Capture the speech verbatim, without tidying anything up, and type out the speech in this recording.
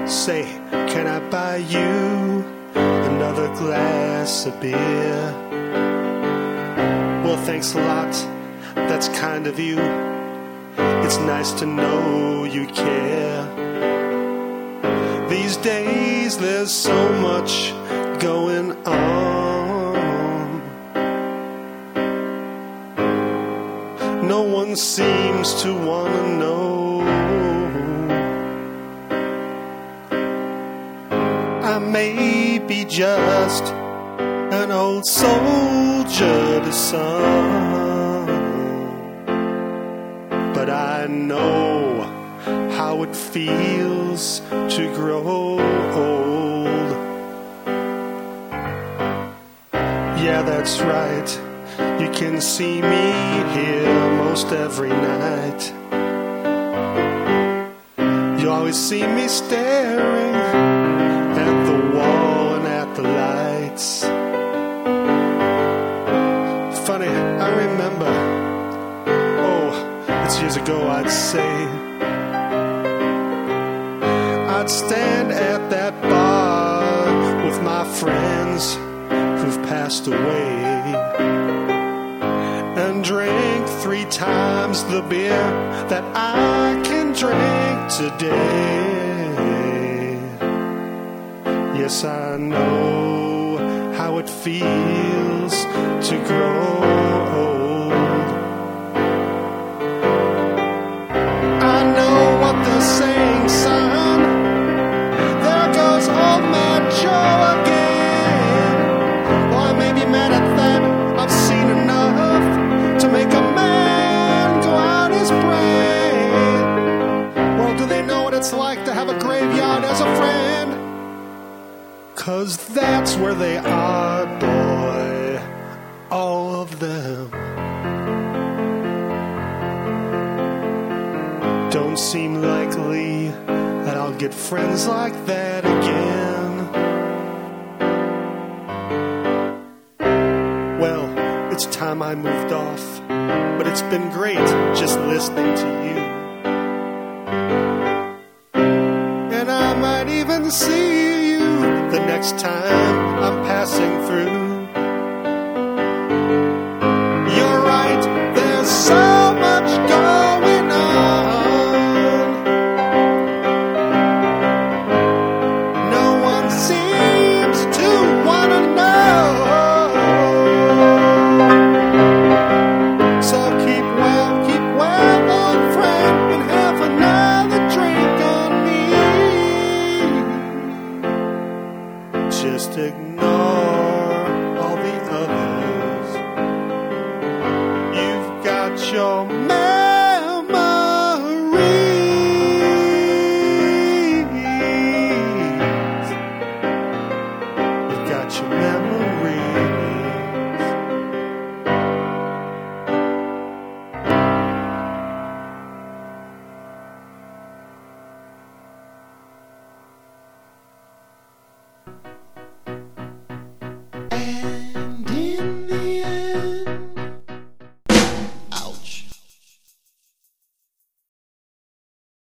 Say, can I buy you another glass of beer? Well, thanks a lot, that's kind of you. It's nice to know you care. These days there's so much going on. No one seems to want to know. I may be just an old soldier to some, but I know how it feels to grow old. Yeah, that's right. You can see me here most every night. You always see me staring at the wall and at the lights. Funny, I remember, oh, it's years ago I'd say, I'd stand at that bar with my friends who've passed away and drink three times the beer that I can drink today. Yes, I know how it feels to grow old. I know what they're saying, son. There goes old man Joe again. Well, I may be mad at that. I've seen enough to make a man go out his brain. Well, do they know what it's like to have a graveyard as a friend? 'Cause that's where they are, boy, all of them. Don't seem likely that I'll get friends like that again. Well, it's time I moved off, but it's been great just listening to you. And I might even see the next time I'm passing through. You're right, there's so much going on. No one seems to want to know. So keep well, keep well, old friend, and have another drink on me. Just ignore all the others. You've got your